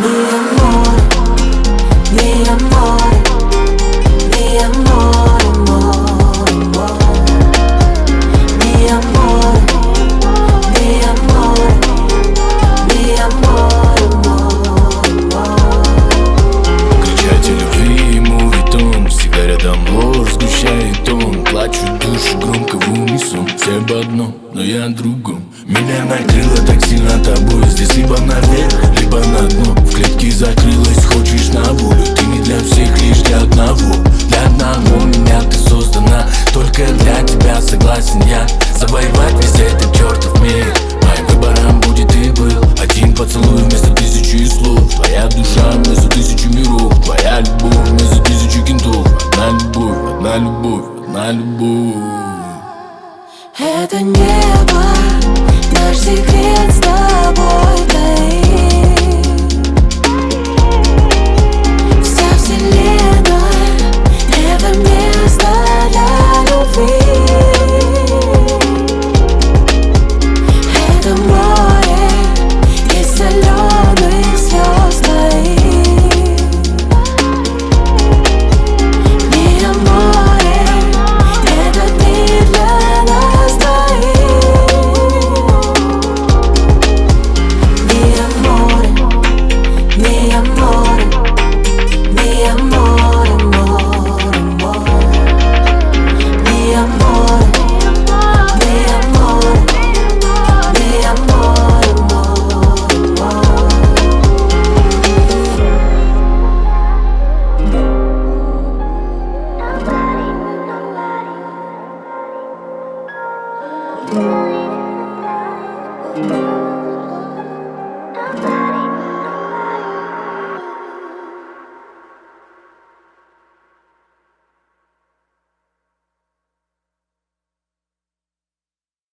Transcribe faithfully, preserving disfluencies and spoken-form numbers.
Mi amore, mi amore, mi amore, amore, amore. Mi amore, mi amore, mi amore, amore, amore. Кричать о любви ему ведь он всегда рядом, ложь сгущает он. Плачу душу громко в унисон. Все об одном, но я о другом. Меня накрыло так сильно тобой. Здесь либо наверх, либо на дно. В клетке закрылась, хочешь на волю. Ты не для всех, лишь для одного. Для одного меня ты создана. Только для тебя согласен я завоевать весь этот чертов мир. Моим выбором будет и был один поцелуй вместо тысячи слов. Твоя душа вместо тысячи миров. Твоя любовь вместо тысячи кентов. Одна любовь, одна любовь, одна любовь. Это небо, наш секрет с тобой таит. Вся вселенная — это место для любви. Это море из соленых звезд стоит. Mi amore, этот мир для нас двоих. Mi amore, mi amore, mi amore, amore, amore. Mi amore, mi amore, mi amore, amore, amore. Nobody, nobody.